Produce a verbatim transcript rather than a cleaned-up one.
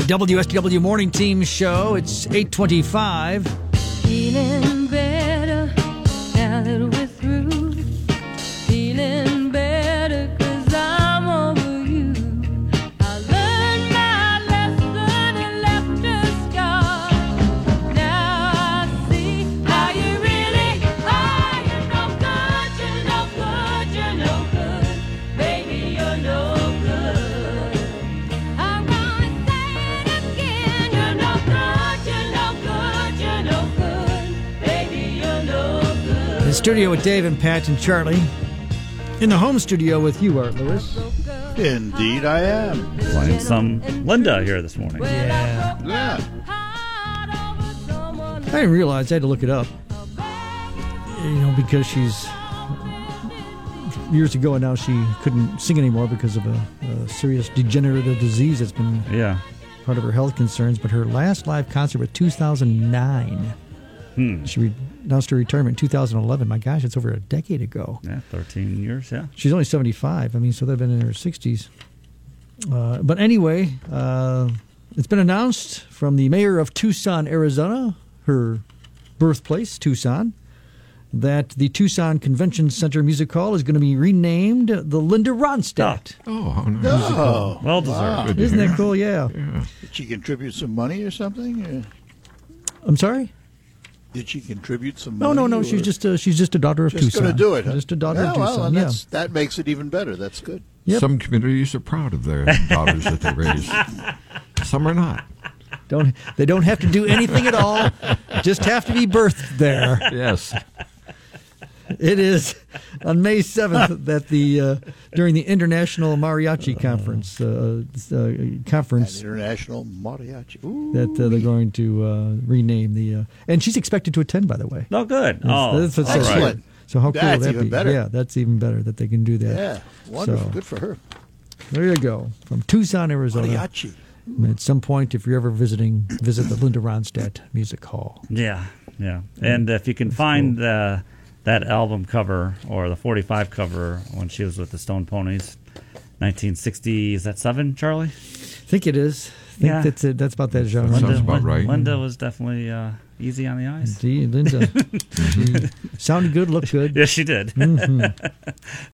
W S W Morning Team Show. It's eight twenty-five. Feeling better now that we're through. Feeling better 'cause I'm over you. I learned my lesson and left a scar. Now I see how you really are. You're no good, you're no good, you're no good. Baby, you're no good. I'm gonna say it again. You're no good, you're no good, you're no good. Baby, you're no good. In the studio with Dave and Pat and Charlie. In the home studio with you, Art Lewis. Indeed, I am. Playing some Linda here this morning. Yeah. Yeah. I didn't realize I had to look it up. You know, because she's years ago and now she couldn't sing anymore because of a, a serious degenerative disease that's been Yeah. part of her health concerns. But her last live concert was two thousand nine. Hmm. She re- announced her retirement in two thousand eleven. My gosh, it's over a decade ago. Yeah, thirteen years, yeah. She's only seventy-five. I mean, so they've been in her sixties. Uh, but anyway, uh, it's been announced from the mayor of Tucson, Arizona, her birthplace, Tucson, that the Tucson Convention Center Music Hall is going to be renamed the Linda Ronstadt. Oh, how nice. Oh, Well deserved. wow. Good to Isn't hear. that cool? Yeah. Yeah. Did she contribute some money or something? Or I'm sorry? did she contribute some No, money? no, no. or She's just a, she's just a daughter of just Tucson. going to do it. Huh? Just a daughter yeah, of well, Tucson. and Yeah. that's, that makes it even better. That's good. Yep. Some communities are proud of their daughters that they raise. Some are not. Don't they don't have to do anything at all. Just have to be birthed there. Yes. It is on May seventh that the uh, during the International Mariachi Conference uh, uh, An conference international mariachi. Ooh. that uh, they're going to uh, rename the uh, and she's expected to attend, by the way. Oh, good. Oh, That's what's all so right. cool. So how cool That's would that even be? better. Yeah, that's even better that they can do that. Yeah, wonderful. So, Good for her. there you go, from Tucson, Arizona. Mariachi. At some point, if you're ever visiting, visit the Linda Ronstadt Music Hall. Yeah, yeah. And if you can find uh, that album cover or the forty-five cover when she was with the Stone Ponies, nineteen sixty, is that seven, Charlie? I think it is. I think Yeah. that's it. That's about that genre. Sounds Linda, about Lin- right. Linda was definitely uh, easy on the eyes. Indeed, Linda. She sounded good, looked good. Yes, she did. Mhm.